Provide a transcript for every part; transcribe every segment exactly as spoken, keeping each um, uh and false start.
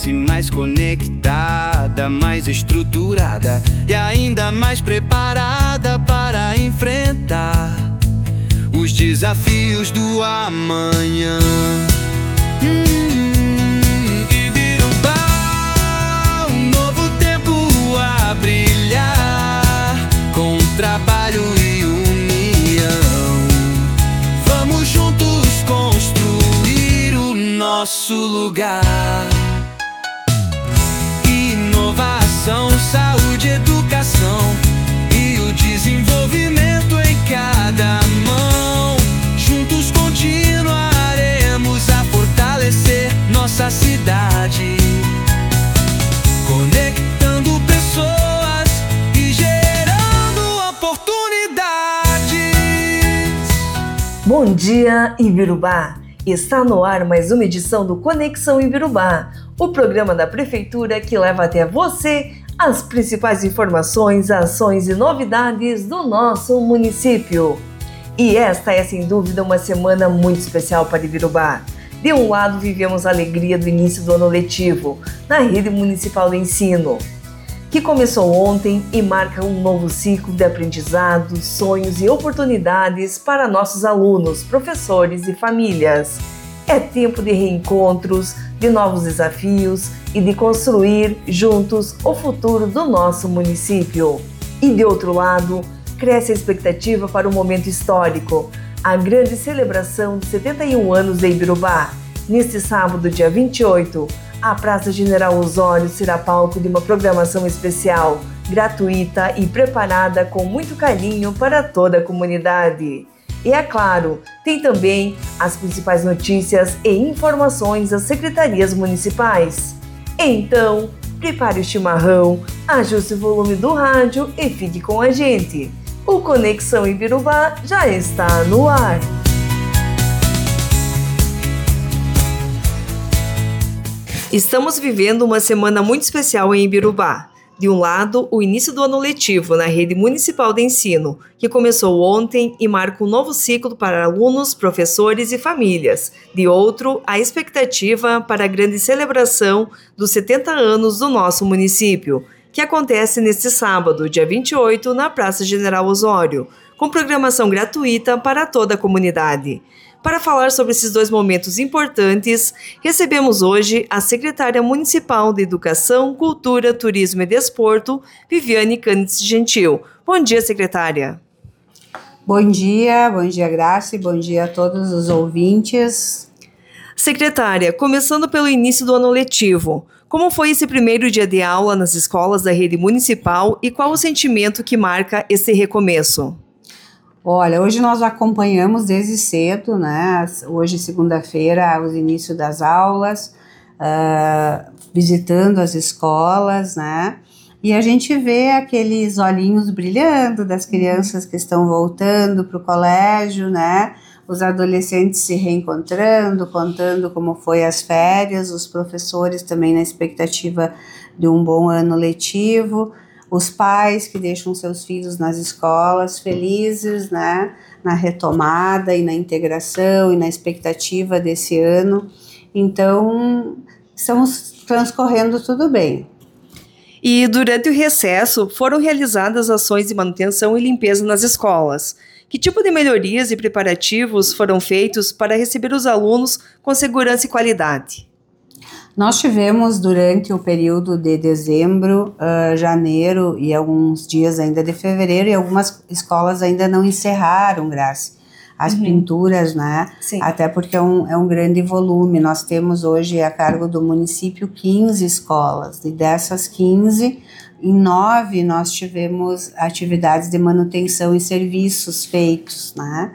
parece mais conectada, mais estruturada e ainda mais preparada para enfrentar os desafios do amanhã. Hum, Ibirubá, um novo tempo a brilhar, com trabalho e união. Vamos juntos construir o nosso lugar. Inovação, saúde, educação e o desenvolvimento em cada mão. Juntos continuaremos a fortalecer nossa cidade, conectando pessoas e gerando oportunidades. Bom dia, Ibirubá! Está no ar mais uma edição do Conexão Ibirubá, o programa da Prefeitura que leva até você as principais informações, ações e novidades do nosso município. E esta é, sem dúvida, uma semana muito especial para Ibirubá. De um lado, vivemos a alegria do início do ano letivo na Rede Municipal de Ensino, que começou ontem e marca um novo ciclo de aprendizado, sonhos e oportunidades para nossos alunos, professores e famílias. É tempo de reencontros, de novos desafios e de construir juntos o futuro do nosso município. E de outro lado, cresce a expectativa para o momento histórico, a grande celebração de setenta e um anos de Ibirubá. Neste sábado, dia vinte e oito, a Praça General Osório será palco de uma programação especial, gratuita e preparada com muito carinho para toda a comunidade. E é claro, tem também as principais notícias e informações das secretarias municipais. Então, prepare o chimarrão, ajuste o volume do rádio e fique com a gente. O Conexão Ibirubá já está no ar. Estamos vivendo uma semana muito especial em Ibirubá. De um lado, o início do ano letivo na Rede Municipal de Ensino, que começou ontem e marca um novo ciclo para alunos, professores e famílias. De outro, a expectativa para a grande celebração dos setenta anos do nosso município, que acontece neste sábado, dia vinte e oito, na Praça General Osório, com programação gratuita para toda a comunidade. Para falar sobre esses dois momentos importantes, recebemos hoje a secretária municipal de Educação, Cultura, Turismo e Desporto, Viviane Cândice Gentil. Bom dia, secretária. Bom dia, bom dia, Graça, e bom dia a todos os ouvintes. Secretária, começando pelo início do ano letivo, como foi esse primeiro dia de aula nas escolas da rede municipal e qual o sentimento que marca esse recomeço? Olha, hoje nós acompanhamos desde cedo, né? Hoje, segunda-feira, os inícios das aulas, uh, visitando as escolas, né? E a gente vê aqueles olhinhos brilhando das crianças que estão voltando para o colégio, né? Os adolescentes se reencontrando, contando como foi as férias, os professores também na expectativa de um bom ano letivo. Os pais que deixam seus filhos nas escolas felizes, né, na retomada e na integração e na expectativa desse ano. Então, estamos transcorrendo tudo bem. E durante o recesso, foram realizadas ações de manutenção e limpeza nas escolas. Que tipo de melhorias e preparativos foram feitos para receber os alunos com segurança e qualidade? Nós tivemos durante o período de dezembro, uh, janeiro e alguns dias ainda de fevereiro, e algumas escolas ainda não encerraram, Graça, as uhum. pinturas, né? Sim. Até porque é um, é um grande volume. Nós temos hoje a cargo do município quinze escolas, e dessas quinze, em nove nós tivemos atividades de manutenção e serviços feitos, né?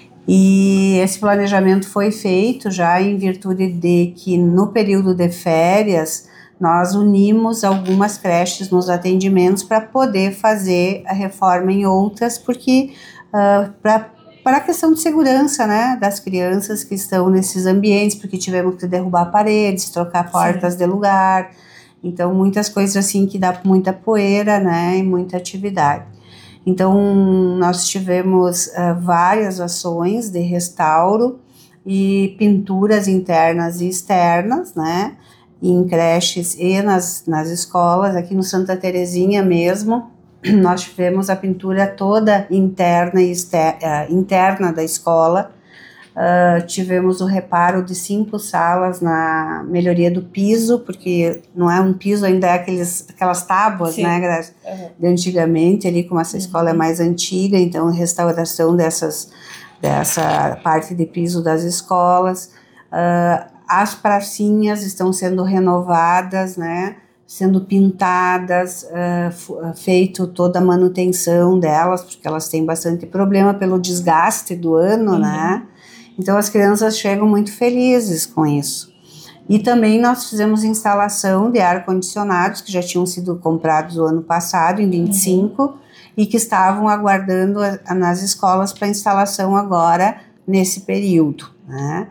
E esse planejamento foi feito já em virtude de que no período de férias nós unimos algumas creches nos atendimentos para poder fazer a reforma em outras, porque uh, para para a questão de segurança, né, das crianças que estão nesses ambientes, porque tivemos que derrubar paredes, trocar portas Sim. de lugar, então muitas coisas assim que dá muita poeira, né, e muita atividade. Então, nós tivemos uh, várias ações de restauro e pinturas internas e externas, né? em creches e nas, nas escolas. Aqui no Santa Terezinha mesmo, nós tivemos a pintura toda interna e externa, interna da escola. Uh, tivemos o reparo de cinco salas na melhoria do piso, porque não é um piso, ainda é aqueles, aquelas tábuas, Sim. né, Graça? Uhum. De antigamente, ali como essa escola uhum. é mais antiga, então restauração dessas, dessa parte de piso das escolas. Uh, as pracinhas estão sendo renovadas, né? Sendo pintadas, uh, feito toda a manutenção delas, porque elas têm bastante problema pelo desgaste do ano, uhum. né? Então as crianças chegam muito felizes com isso. E também nós fizemos instalação de ar-condicionados que já tinham sido comprados o ano passado, em vinte e cinco, uhum. e que estavam aguardando a, a, nas escolas para instalação agora, nesse período, né?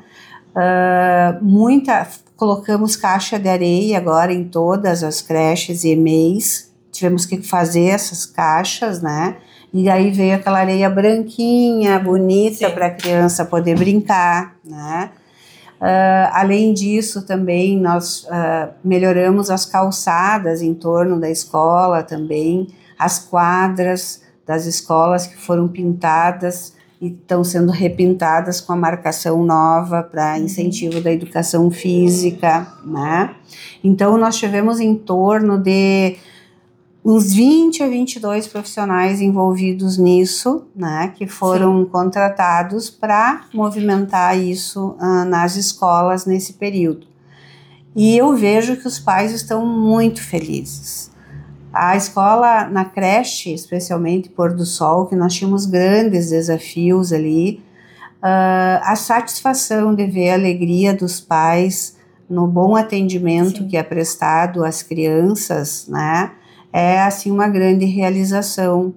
Uh, muita... Colocamos caixa de areia agora em todas as creches e E M E Is. Tivemos que fazer essas caixas, né? E aí veio aquela areia branquinha, bonita, para a criança poder brincar, né? Uh, além disso, também nós uh, melhoramos as calçadas em torno da escola também, as quadras das escolas que foram pintadas e estão sendo repintadas com a marcação nova para incentivo da educação física, né? Então, nós tivemos em torno de uns vinte a vinte e dois profissionais envolvidos nisso, né? Que foram Sim. contratados para movimentar isso uh, nas escolas nesse período. E eu vejo que os pais estão muito felizes. A escola, na creche, especialmente Pôr do Sol, que nós tínhamos grandes desafios ali, uh, a satisfação de ver a alegria dos pais no bom atendimento Sim. que é prestado às crianças, né, é assim uma grande realização.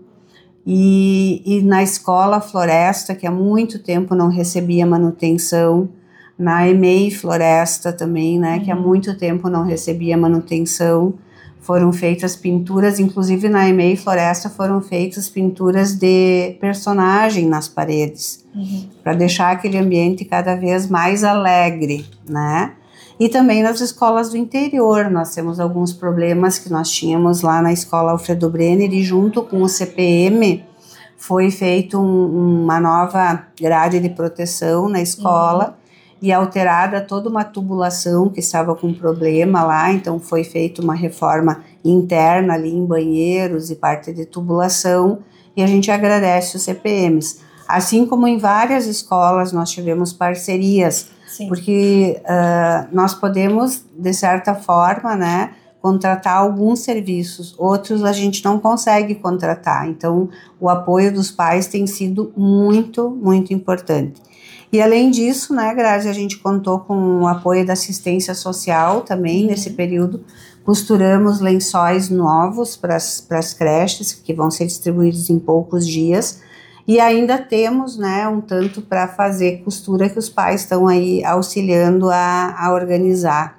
E, e na escola Floresta, que há muito tempo não recebia manutenção, na E M E I Floresta também, né, uhum. que há muito tempo não recebia manutenção, foram feitas pinturas, inclusive na E M E I Floresta foram feitas pinturas de personagem nas paredes, uhum. para deixar aquele ambiente cada vez mais alegre, né? E também nas escolas do interior, nós temos alguns problemas que nós tínhamos lá na escola Alfredo Brenner, e junto com o C P M foi feito um, uma nova grade de proteção na escola, uhum. e alterada toda uma tubulação que estava com problema lá, então foi feita uma reforma interna ali em banheiros e parte de tubulação, e a gente agradece os C P Ms. Assim como em várias escolas nós tivemos parcerias, Sim. porque uh, nós podemos, de certa forma, né, contratar alguns serviços, outros a gente não consegue contratar, então o apoio dos pais tem sido muito, muito importante. E além disso, né, Grazi, a gente contou com o apoio da assistência social também uhum. nesse período. Costuramos lençóis novos para as creches, que vão ser distribuídos em poucos dias. E ainda temos, né, um tanto para fazer costura que os pais estão aí auxiliando a, a organizar.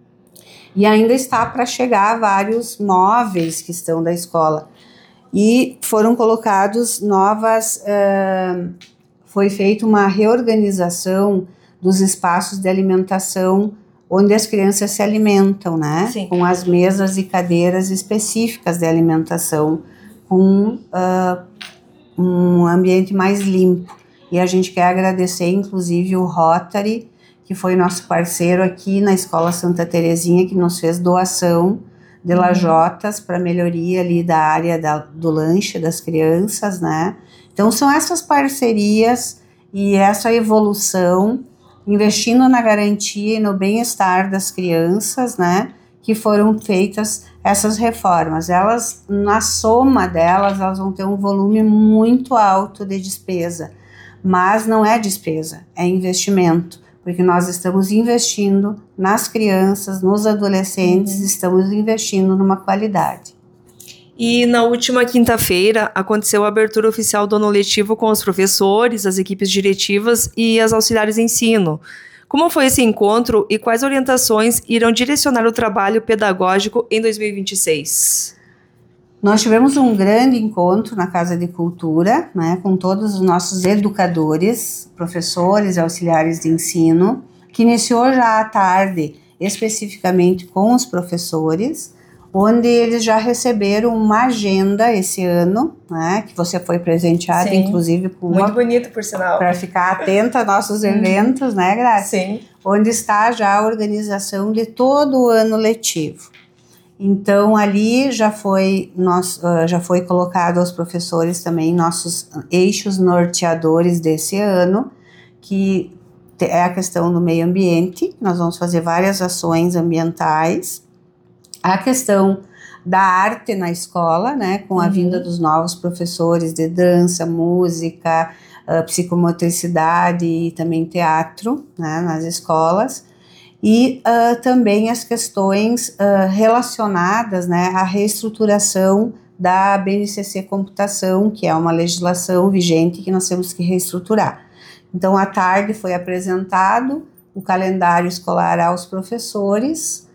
E ainda está para chegar vários móveis que estão da escola. E foram colocados novas... Uh, foi feita uma reorganização dos espaços de alimentação onde as crianças se alimentam, né? Sim. Com as mesas e cadeiras específicas de alimentação, com uh, um ambiente mais limpo. E a gente quer agradecer, inclusive, o Rotary, que foi nosso parceiro aqui na Escola Santa Terezinha, que nos fez doação de uhum. lajotas para melhoria ali da área da, do lanche das crianças, né? Então, são essas parcerias e essa evolução, investindo na garantia e no bem-estar das crianças, né, que foram feitas essas reformas. Elas, na soma delas, elas vão ter um volume muito alto de despesa, mas não é despesa, é investimento, porque nós estamos investindo nas crianças, nos adolescentes, uhum. estamos investindo numa qualidade. E na última quinta-feira aconteceu a abertura oficial do ano letivo com os professores, as equipes diretivas e as auxiliares de ensino. Como foi esse encontro e quais orientações irão direcionar o trabalho pedagógico em dois mil e vinte e seis? Nós tivemos um grande encontro na Casa de Cultura, né, com todos os nossos educadores, professores e auxiliares de ensino, que iniciou já à tarde especificamente com os professores, onde eles já receberam uma agenda esse ano, né, que você foi presenteada, Sim. inclusive, com Muito uma, bonito, por sinal. para ficar atenta aos nossos eventos, né, Graça? Sim. Onde está já a organização de todo o ano letivo. Então, ali já foi, nós, uh, já foi colocado aos professores também nossos eixos norteadores desse ano, que é a questão do meio ambiente. Nós vamos fazer várias ações ambientais. A questão da arte na escola, né, com a uhum. vinda dos novos professores de dança, música, uh, psicomotricidade e também teatro, né, nas escolas. E uh, também as questões uh, relacionadas, né, à reestruturação da B N C C Computação, que é uma legislação vigente que nós temos que reestruturar. Então, à tarde foi apresentado o calendário escolar aos professores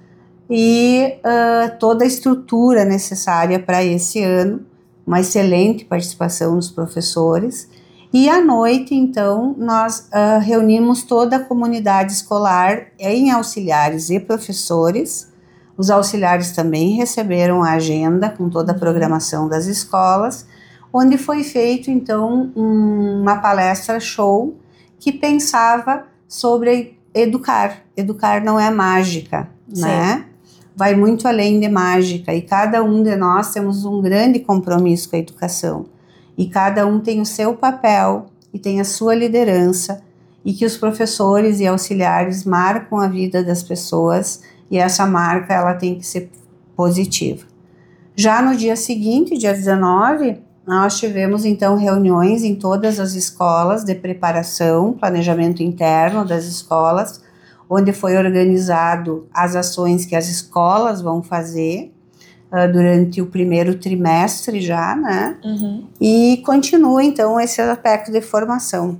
e uh, toda a estrutura necessária para esse ano, uma excelente participação dos professores. E à noite, então, nós uh, reunimos toda a comunidade escolar em auxiliares e professores. Os auxiliares também receberam a agenda com toda a programação das escolas, onde foi feito, então, um, uma palestra show que pensava sobre educar. Educar não é mágica, Sim. né? Vai muito além de mágica e cada um de nós temos um grande compromisso com a educação. E cada um tem o seu papel e tem a sua liderança, e que os professores e auxiliares marcam a vida das pessoas, e essa marca ela tem que ser positiva. Já no dia seguinte, dia dezenove, nós tivemos então reuniões em todas as escolas de preparação, planejamento interno das escolas, onde foi organizado as ações que as escolas vão fazer, Uh, durante o primeiro trimestre já, né? Uhum. E continua, então, esse aspecto de formação.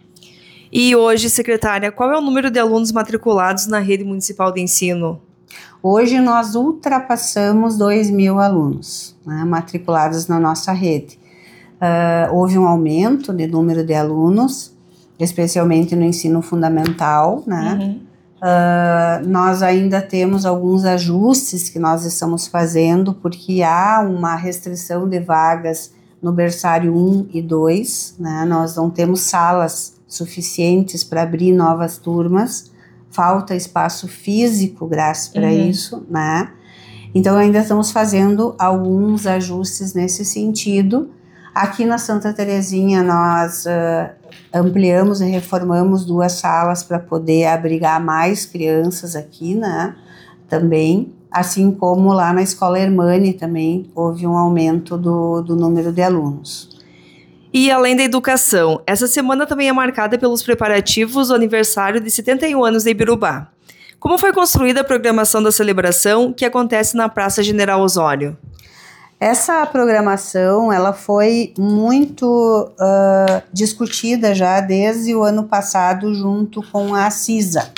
E hoje, secretária, qual é o número de alunos matriculados na rede municipal de ensino? Hoje nós ultrapassamos dois mil alunos, né, matriculados na nossa rede. Uh, houve um aumento de número de alunos, especialmente no ensino fundamental, né? Uhum. Uh, nós ainda temos alguns ajustes que nós estamos fazendo, porque há uma restrição de vagas no berçário um e dois, né? Nós não temos salas suficientes para abrir novas turmas, falta espaço físico, graças para uhum. isso, né? Então ainda estamos fazendo alguns ajustes nesse sentido. Aqui na Santa Terezinha nós uh, ampliamos e reformamos duas salas para poder abrigar mais crianças aqui, né, também, assim como lá na Escola Hermani também houve um aumento do, do número de alunos. E além da educação, essa semana também é marcada pelos preparativos do aniversário de setenta e um anos de Ibirubá. Como foi construída a programação da celebração que acontece na Praça General Osório? Essa programação, ela foi muito uh, discutida já desde o ano passado junto com a CISA,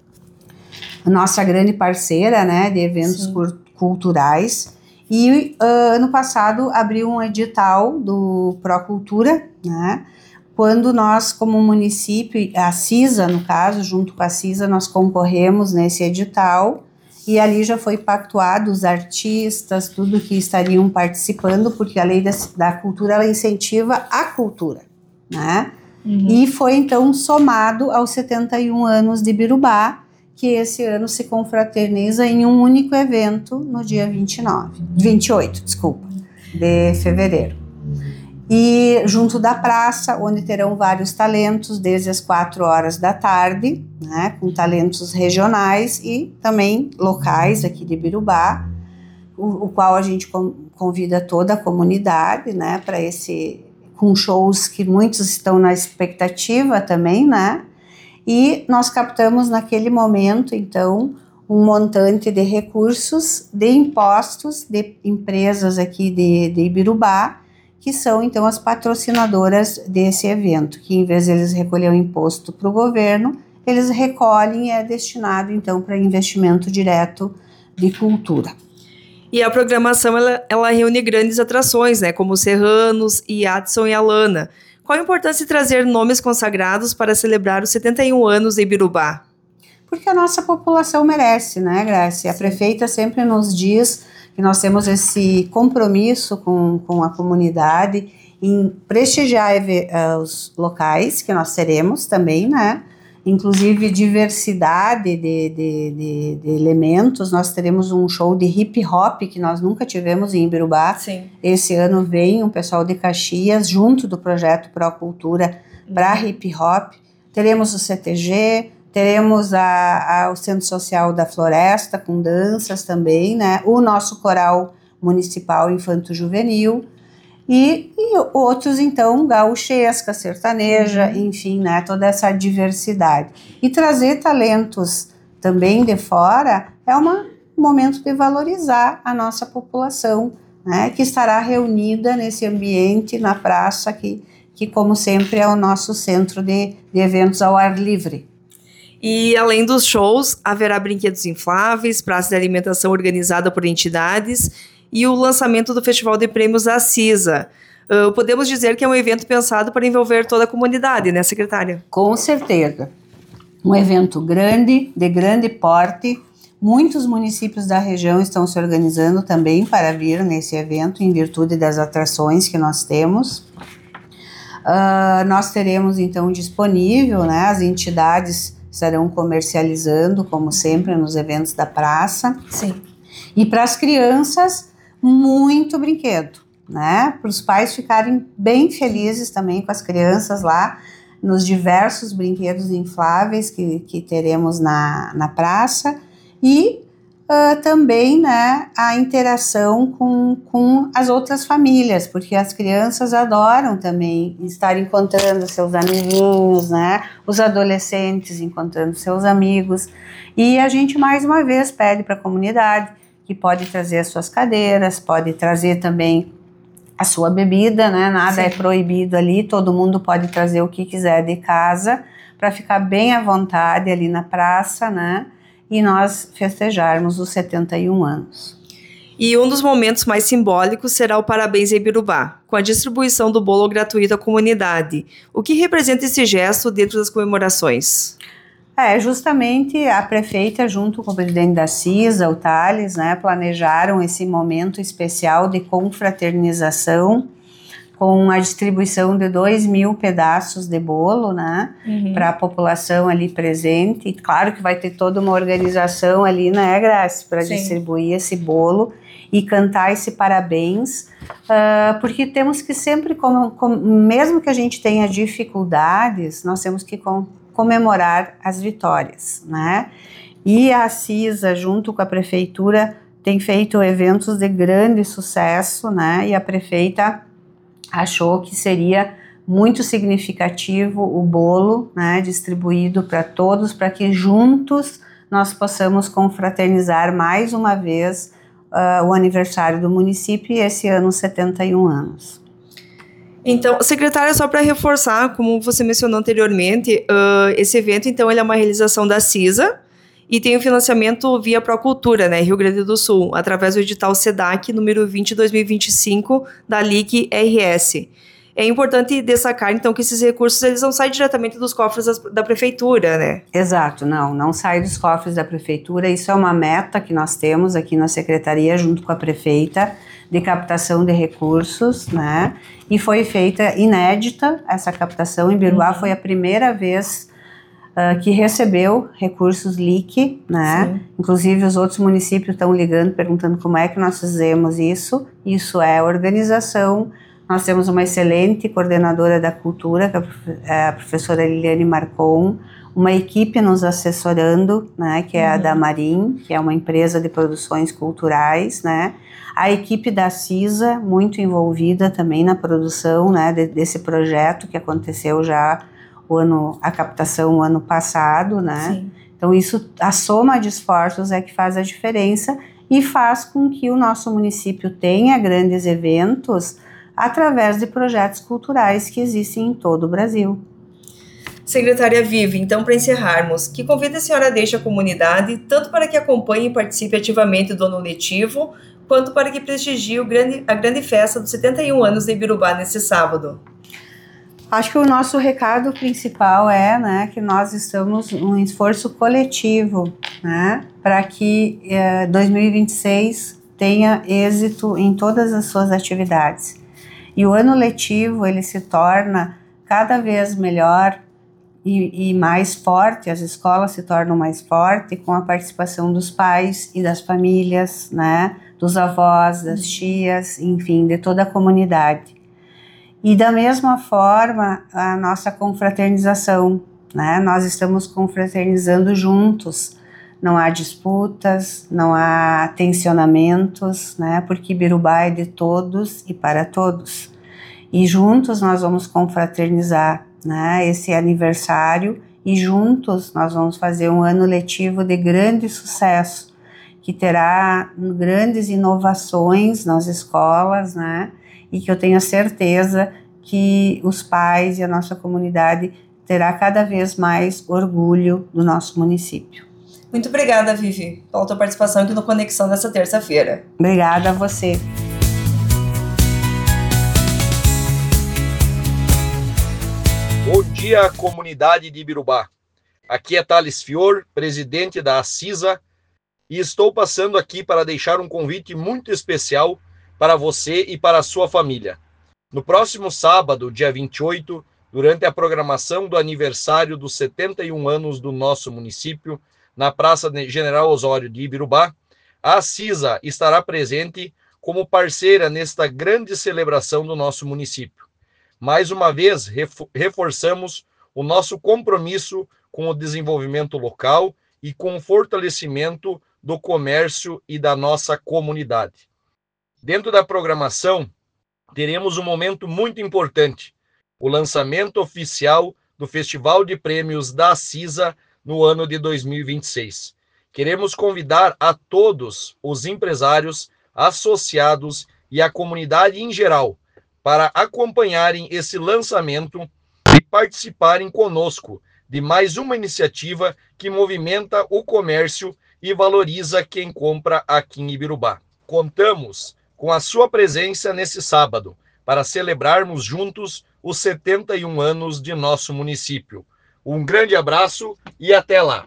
nossa grande parceira, né, de eventos Sim. culturais. E uh, ano passado abriu um edital do Procultura, né, quando nós como município, a CISA no caso, junto com a CISA, nós concorremos nesse edital. E ali já foi pactuado os artistas, tudo que estariam participando, porque a lei da, da cultura, ela incentiva a cultura, né? Uhum. E foi então somado aos setenta e um anos de Ibirubá, que esse ano se confraterniza em um único evento no dia vinte e nove, vinte e oito, desculpa, de fevereiro. E junto da praça, onde terão vários talentos, desde as quatro horas da tarde, né, com talentos regionais e também locais aqui de Ibirubá, o, o qual a gente com, convida toda a comunidade, né, para esse, com shows que muitos estão na expectativa também, né, e nós captamos naquele momento, então, um montante de recursos, de impostos, de empresas aqui de, de Ibirubá, que são, então, as patrocinadoras desse evento, que em vez de eles recolher o imposto para o governo, eles recolhem e é destinado, então, para investimento direto de cultura. E a programação, ela, ela reúne grandes atrações, né, como Serranos, Yadson e Alana. Qual a importância de trazer nomes consagrados para celebrar os setenta e um anos de Ibirubá? porque a nossa população merece, né, Grace? A prefeita sempre nos diz que nós temos esse compromisso com, com a comunidade em prestigiar uh, os locais que nós teremos também, né? Inclusive diversidade de, de, de, de elementos. Nós teremos um show de hip hop que nós nunca tivemos em Ibirubá. Sim. Esse ano vem um pessoal de Caxias junto do projeto Procultura uhum. para hip hop. Teremos o C T G, teremos a, a, o Centro Social da Floresta com danças também, né? O nosso coral municipal infanto-juvenil. E, e outros, então, gauchesca, sertaneja, uhum. enfim, né, toda essa diversidade. E trazer talentos também de fora é uma, um momento de valorizar a nossa população, né, que estará reunida nesse ambiente, na praça, que, que como sempre, é o nosso centro de, de eventos ao ar livre. E além dos shows, haverá brinquedos infláveis, praça de alimentação organizada por entidades e o lançamento do Festival de Prêmios da CISA. Uh, podemos dizer que é um evento pensado para envolver toda a comunidade, né, secretária? Com certeza. Um evento grande, de grande porte. Muitos municípios da região estão se organizando também para vir nesse evento, em virtude das atrações que nós temos. Uh, nós teremos, então, disponível, né, as entidades estarão comercializando, como sempre, nos eventos da praça. Sim. E para as crianças, muito brinquedo, né? Para os pais ficarem bem felizes também com as crianças lá, nos diversos brinquedos infláveis que, que teremos na, na praça. E uh, também, né, a interação com, com as outras famílias, porque as crianças adoram também estar encontrando seus amiguinhos, né? Os adolescentes encontrando seus amigos. E a gente, mais uma vez, pede para a comunidade que pode trazer as suas cadeiras, pode trazer também a sua bebida, né? Nada Sim. é proibido ali, todo mundo pode trazer o que quiser de casa para ficar bem à vontade ali na praça, né? E nós festejarmos os setenta e um anos. E um dos momentos mais simbólicos será o Parabéns em Ibirubá, com a distribuição do bolo gratuito à comunidade. O que representa esse gesto dentro das comemorações? É, justamente a prefeita, junto com o presidente da CISA, o Thales, né, planejaram esse momento especial de confraternização com a distribuição de dois mil pedaços de bolo, né, uhum. para a população ali presente. E claro que vai ter toda uma organização ali, né, Grace, para distribuir esse bolo e cantar esse parabéns, uh, porque temos que sempre, como, como, mesmo que a gente tenha dificuldades, nós temos que com, comemorar as vitórias, né? E a CISA, junto com a prefeitura, tem feito eventos de grande sucesso, né? E a prefeita achou que seria muito significativo o bolo, né, distribuído para todos, para que juntos nós possamos confraternizar mais uma vez uh, o aniversário do município e esse ano setenta e um anos. Então, secretária, só para reforçar, como você mencionou anteriormente, uh, esse evento, então, ele é uma realização da CISA e tem o financiamento via Procultura, né, Rio Grande do Sul, através do edital SEDAC número vinte, dois mil e vinte e cinco, da L I C R S. É importante destacar, então, que esses recursos, eles não saem diretamente dos cofres das, da prefeitura, né? Exato, não, não sai dos cofres da prefeitura, isso é uma meta que nós temos aqui na secretaria, junto com a prefeita, de captação de recursos, né, e foi feita inédita essa captação em Ibirubá, uhum. foi a primeira vez uh, que recebeu recursos L I C, né, Sim. inclusive os outros municípios estão ligando, perguntando como é que nós fizemos isso, isso é organização. Nós temos uma excelente coordenadora da cultura, que é a professora Liliane Marcon, uma equipe nos assessorando, né, que é uhum. a da Marim, que é uma empresa de produções culturais, né, a equipe da CISA, muito envolvida também na produção, né, de, desse projeto que aconteceu já o ano, a captação o ano passado, né, Sim. então isso, a soma de esforços é que faz a diferença e faz com que o nosso município tenha grandes eventos através de projetos culturais que existem em todo o Brasil. Secretária Vivi, então, para encerrarmos, que convite a senhora deixa a comunidade, tanto para que acompanhe e participe ativamente do ano letivo, quanto para que prestigie o grande, a grande festa dos setenta e um anos de Ibirubá nesse sábado? Acho que o nosso recado principal é, né, que nós estamos num esforço coletivo, né, para que eh, dois mil e vinte e seis tenha êxito em todas as suas atividades. E o ano letivo, ele se torna cada vez melhor e, e mais forte, as escolas se tornam mais fortes com a participação dos pais e das famílias, né, dos avós, das tias, enfim, de toda a comunidade. E da mesma forma, a nossa confraternização, né? Nós estamos confraternizando juntos, não há disputas, não há tensionamentos, né? Porque Ibirubá é de todos e para todos. E juntos nós vamos confraternizar, né, esse aniversário e juntos nós vamos fazer um ano letivo de grande sucesso, que terá grandes inovações nas escolas, né? E que eu tenho certeza que os pais e a nossa comunidade terá cada vez mais orgulho do nosso município. Muito obrigada, Vivi, pela tua participação aqui no Conexão dessa terça-feira. Obrigada a você. Bom dia, comunidade de Ibirubá. Aqui é Thales Fior, presidente da Acisa, e estou passando aqui para deixar um convite muito especial para você e para a sua família. No próximo sábado, dia vinte e oito, durante a programação do aniversário dos setenta e um anos do nosso município, na Praça General Osório de Ibirubá, a Acisa estará presente como parceira nesta grande celebração do nosso município. Mais uma vez, reforçamos o nosso compromisso com o desenvolvimento local e com o fortalecimento do comércio e da nossa comunidade. Dentro da programação, teremos um momento muito importante, o lançamento oficial do Festival de Prêmios da Acisa no ano de dois mil e vinte e seis. Queremos convidar a todos os empresários, associados e a comunidade em geral para acompanharem esse lançamento e participarem conosco de mais uma iniciativa que movimenta o comércio e valoriza quem compra aqui em Ibirubá. Contamos com a sua presença nesse sábado para celebrarmos juntos os setenta e um anos de nosso município. Um grande abraço e até lá!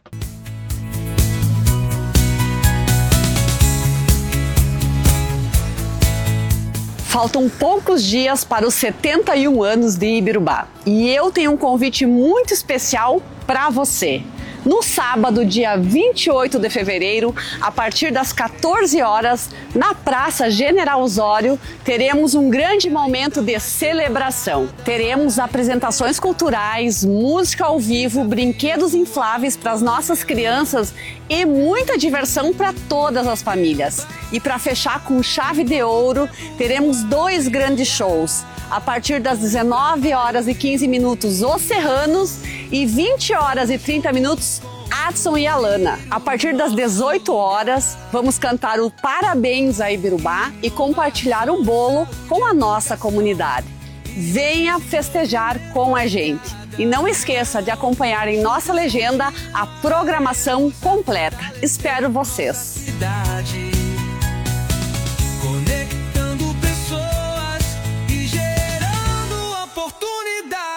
Faltam poucos dias para os setenta e um anos de Ibirubá e eu tenho um convite muito especial para você. No sábado, dia vinte e oito de fevereiro, a partir das quatorze horas, na Praça General Osório, teremos um grande momento de celebração. Teremos apresentações culturais, música ao vivo, brinquedos infláveis para as nossas crianças e muita diversão para todas as famílias. E para fechar com chave de ouro, teremos dois grandes shows. A partir das dezenove horas e quinze minutos, Os Serranos, e vinte horas e trinta minutos, Adson e Alana. A partir das dezoito horas, vamos cantar o Parabéns a Ibirubá e compartilhar o bolo com a nossa comunidade. Venha festejar com a gente. E não esqueça de acompanhar em nossa legenda a programação completa. Espero vocês! Conectando pessoas e gerando oportunidade.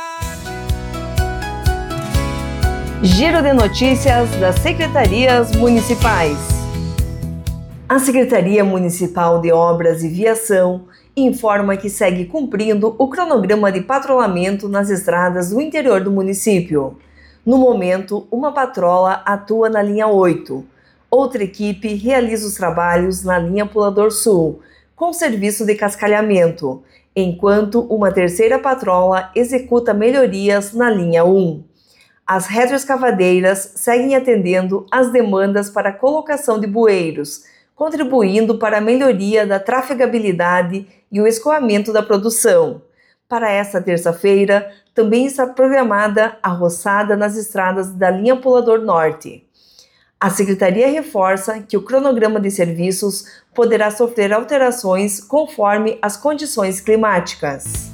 Giro de notícias das secretarias municipais. A Secretaria Municipal de Obras e Viação informa que segue cumprindo o cronograma de patrulhamento nas estradas do interior do município. No momento, uma patrola atua na linha oito. Outra equipe realiza os trabalhos na linha Pulador Sul, com serviço de cascalhamento, enquanto uma terceira patrola executa melhorias na linha um. As retroescavadeiras seguem atendendo às demandas para a colocação de bueiros, contribuindo para a melhoria da trafegabilidade e o escoamento da produção. Para esta terça-feira, também está programada a roçada nas estradas da linha Pulador Norte. A Secretaria reforça que o cronograma de serviços poderá sofrer alterações conforme as condições climáticas.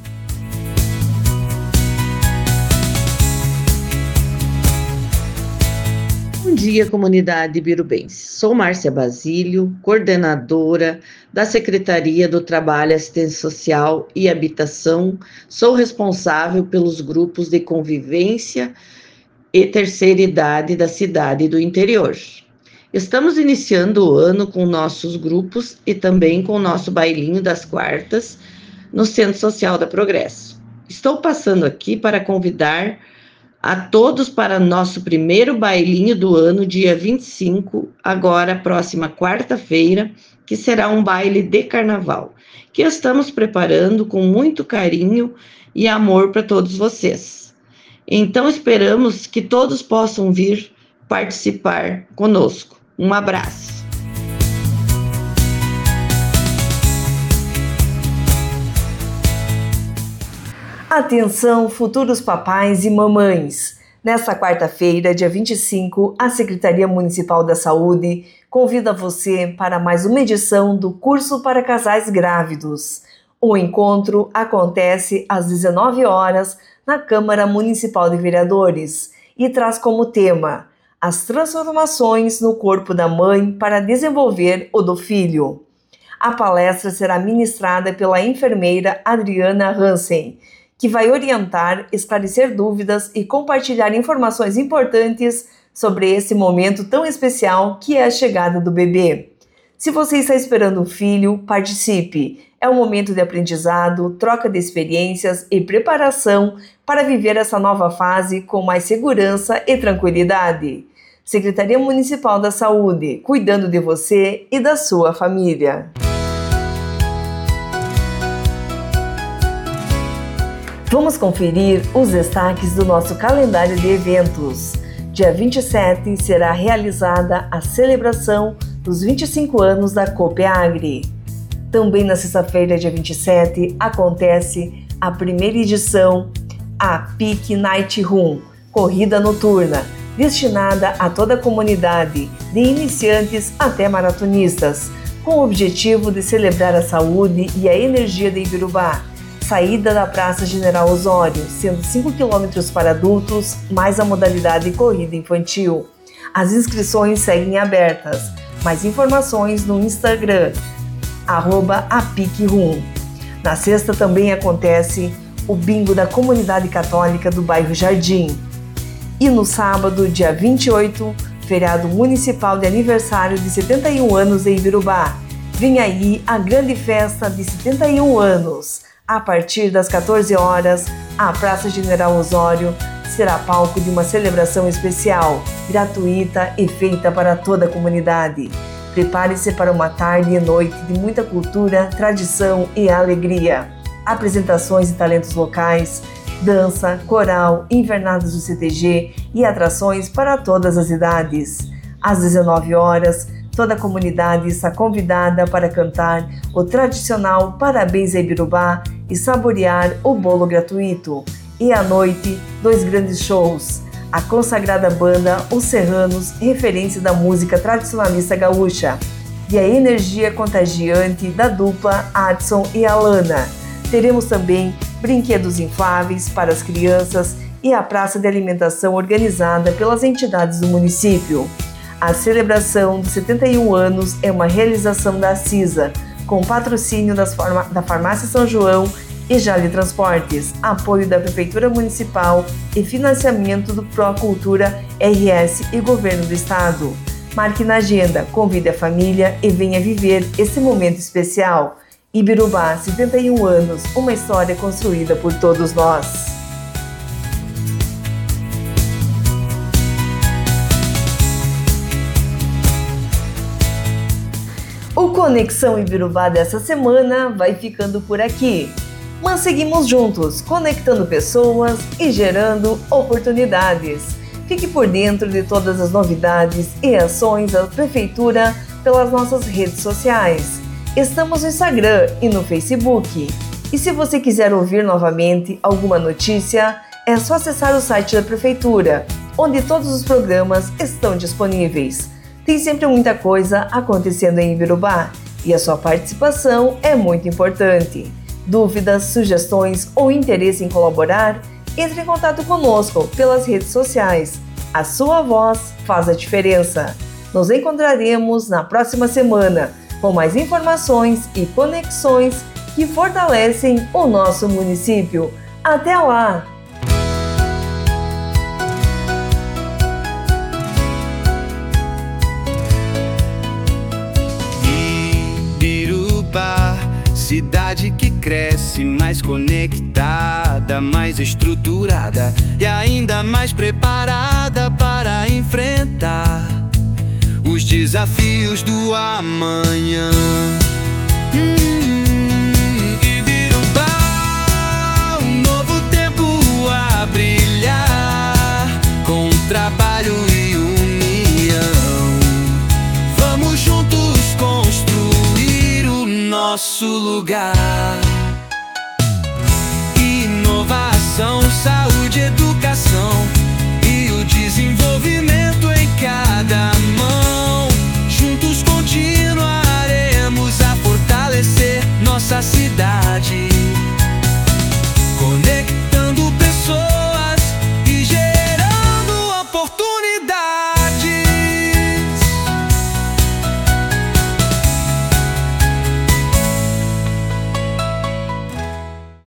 Bom Bom dia, comunidade birubense. Sou Márcia Basílio, coordenadora da Secretaria do Trabalho, Assistência Social e Habitação. Sou responsável pelos grupos de convivência e terceira idade da cidade do interior. Estamos iniciando o ano com nossos grupos e também com o nosso bailinho das quartas no Centro Social da Progresso. Estou passando aqui para convidar a todos para nosso primeiro bailinho do ano, dia vinte e cinco, agora próxima quarta-feira, que será um baile de carnaval, que estamos preparando com muito carinho e amor para todos vocês. Então esperamos que todos possam vir participar conosco. Um abraço. Atenção, futuros papais e mamães! Nesta quarta-feira, dia vinte e cinco, a Secretaria Municipal da Saúde convida você para mais uma edição do Curso para Casais Grávidos. O encontro acontece às dezenove horas na Câmara Municipal de Vereadores e traz como tema as transformações no corpo da mãe para desenvolver o do filho. A palestra será ministrada pela enfermeira Adriana Hansen, que vai orientar, esclarecer dúvidas e compartilhar informações importantes sobre esse momento tão especial que é a chegada do bebê. Se você está esperando um filho, participe. É um momento de aprendizado, troca de experiências e preparação para viver essa nova fase com mais segurança e tranquilidade. Secretaria Municipal da Saúde, cuidando de você e da sua família. Vamos conferir os destaques do nosso calendário de eventos. Dia vinte e sete será realizada a celebração dos vinte e cinco anos da Copeagri. Também na sexta-feira, dia vinte e sete, acontece a primeira edição a Peak Night Run, corrida noturna, destinada a toda a comunidade, de iniciantes até maratonistas, com o objetivo de celebrar a saúde e a energia de Ibirubá. Saída da Praça General Osório, sendo cinco quilômetros para adultos, mais a modalidade corrida infantil. As inscrições seguem abertas. Mais informações no Instagram, arroba apicrum. Na sexta também acontece o bingo da Comunidade Católica do bairro Jardim. E no sábado, dia vinte e oito, feriado municipal de aniversário de setenta e um anos de Ibirubá. Vem aí a grande festa de setenta e um anos. A partir das quatorze horas, a Praça General Osório será palco de uma celebração especial, gratuita e feita para toda a comunidade. Prepare-se para uma tarde e noite de muita cultura, tradição e alegria. Apresentações de talentos locais, dança, coral, invernadas do C T G e atrações para todas as idades. Às dezenove horas, toda a comunidade está convidada para cantar o tradicional Parabéns a Ibirubá e saborear o bolo gratuito. E à noite, dois grandes shows. A consagrada banda Os Serranos, referência da música tradicionalista gaúcha, e a energia contagiante da dupla Adson e Alana. Teremos também brinquedos infláveis para as crianças e a praça de alimentação organizada pelas entidades do município. A celebração dos setenta e um anos é uma realização da CISA, com patrocínio das farma- da Farmácia São João e Jale Transportes, apoio da Prefeitura Municipal e financiamento do Procultura R S e Governo do Estado. Marque na agenda, convide a família e venha viver esse momento especial. Ibirubá, setenta e um anos, uma história construída por todos nós. O Conexão Ibirubá dessa semana vai ficando por aqui. Mas seguimos juntos, conectando pessoas e gerando oportunidades. Fique por dentro de todas as novidades e ações da Prefeitura pelas nossas redes sociais. Estamos no Instagram e no Facebook. E se você quiser ouvir novamente alguma notícia, é só acessar o site da Prefeitura, onde todos os programas estão disponíveis. Tem sempre muita coisa acontecendo em Ibirubá e a sua participação é muito importante. Dúvidas, sugestões ou interesse em colaborar? Entre em contato conosco pelas redes sociais. A sua voz faz a diferença. Nos encontraremos na próxima semana com mais informações e conexões que fortalecem o nosso município. Até lá! Ibirubá, cidade que cresce, mais conectada, mais estruturada e ainda mais preparada para enfrentar os desafios do amanhã. Hum, Ibirubá, um novo tempo a brilhar, com trabalho e união. Vamos juntos construir o nosso lugar.